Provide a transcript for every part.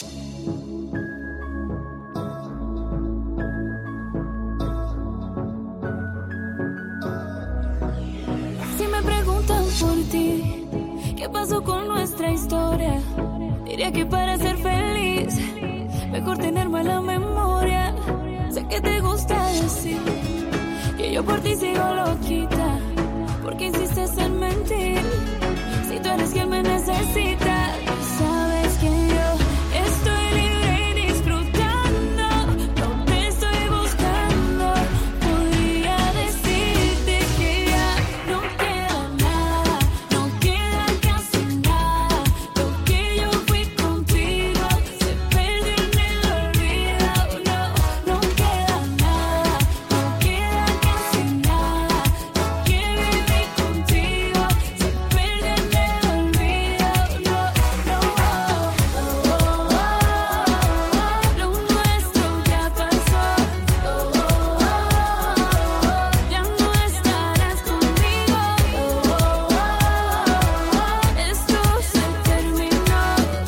Si me preguntan por ti, ¿qué pasó con nuestra historia? Diría que para ser feliz, mejor tener mala memoria. Sé que te gusta decir que yo por ti sigo loquita, porque insistes en mentir. Si tú eres quien me necesita, sabes que yo estoy libre y disfrutando. No te estoy buscando. Podría decirte que ya no queda nada, no queda casi nada. Lo que yo fui contigo se perdió en el olvido. No queda nada, no queda casi nada. Lo que viví contigo se perdió en el olvido. Lo nuestro ya pasó. Ya no estarás conmigo. Esto se terminó.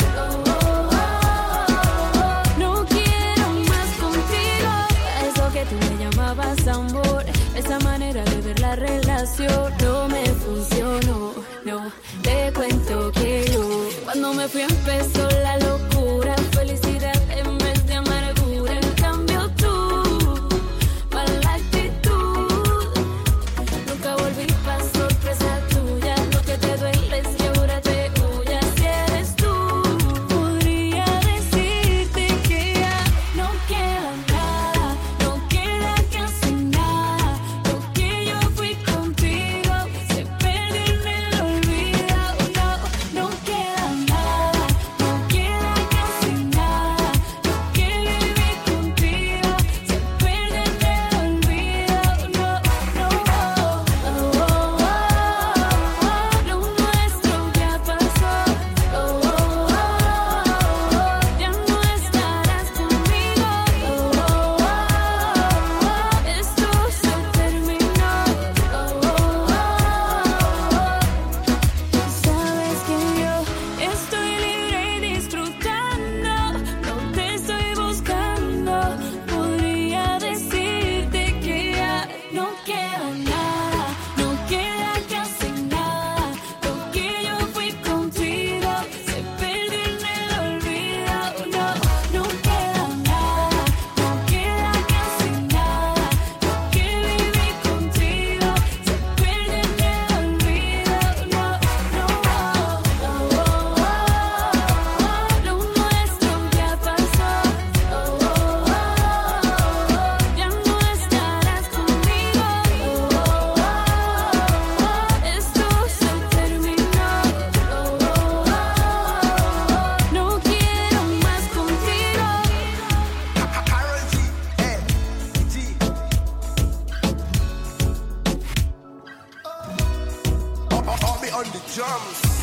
No quiero más contigo. Eso que tú me llamabas amor, esa manera de ver la relación no me funcionó. No, te cuento que yo, cuando me fui empezó la locura. Felicidad en vez de amargura. En cambio tú, mala actitud. Nunca volví pa' sorpresa tuya. Lo que te duele es que ahora te huya. Si eres tú, podría decirte que ya no queda nada, no queda casi nada. Lo que yo fui contigo se perdió en el olvido. No queda nada, no queda casi nada. Lo que viví contigo se perdió en el olvido. Lo nuestro ya pasó. Ya no estarás conmigo. Esto se terminó. Sabes que yo estoy libre y disfrutando. No te estoy buscando. Podría decirte que ya no queda nada, no queda casi nada. Lo que yo fui contigo se perdió en el olvido. No queda nada, no queda casi nada. Lo que viví contigo se perdió en el olvido. Lo nuestro ya pasó. Ya no estarás conmigo. Esto se terminó. No quiero más contigo. Karol G, G. I'll be on the drums.